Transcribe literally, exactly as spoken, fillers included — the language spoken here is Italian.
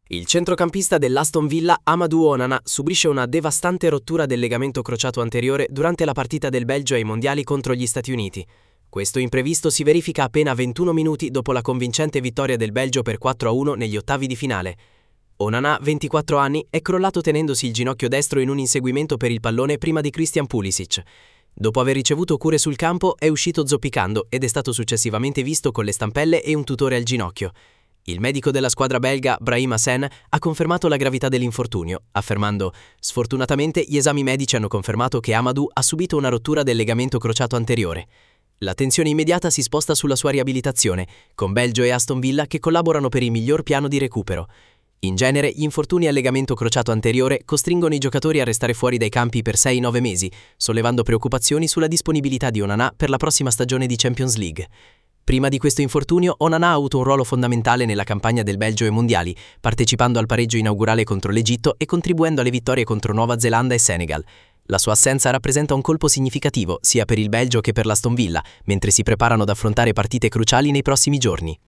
Il centrocampista dell'Aston Villa Amadou Onana subisce una devastante rottura del legamento crociato anteriore durante la partita del Belgio ai mondiali contro gli Stati Uniti. Questo imprevisto si verifica appena ventuno minuti dopo la convincente vittoria del Belgio per quattro a uno negli ottavi di finale. Onana, ventiquattro anni, è crollato tenendosi il ginocchio destro in un inseguimento per il pallone prima di Christian Pulisic. Dopo aver ricevuto cure sul campo è uscito zoppicando ed è stato successivamente visto con le stampelle e un tutore al ginocchio. Il medico della squadra belga, Brahim Hassen, ha confermato la gravità dell'infortunio, affermando: «Sfortunatamente gli esami medici hanno confermato che Amadou ha subito una rottura del legamento crociato anteriore». L'attenzione immediata si sposta sulla sua riabilitazione, con Belgio e Aston Villa che collaborano per il miglior piano di recupero. In genere, gli infortuni al legamento crociato anteriore costringono i giocatori a restare fuori dai campi per sei nove mesi, sollevando preoccupazioni sulla disponibilità di Onana per la prossima stagione di Champions League. Prima di questo infortunio, Onana ha avuto un ruolo fondamentale nella campagna del Belgio ai mondiali, partecipando al pareggio inaugurale contro l'Egitto e contribuendo alle vittorie contro Nuova Zelanda e Senegal. La sua assenza rappresenta un colpo significativo sia per il Belgio che per l'Aston Villa, mentre si preparano ad affrontare partite cruciali nei prossimi giorni.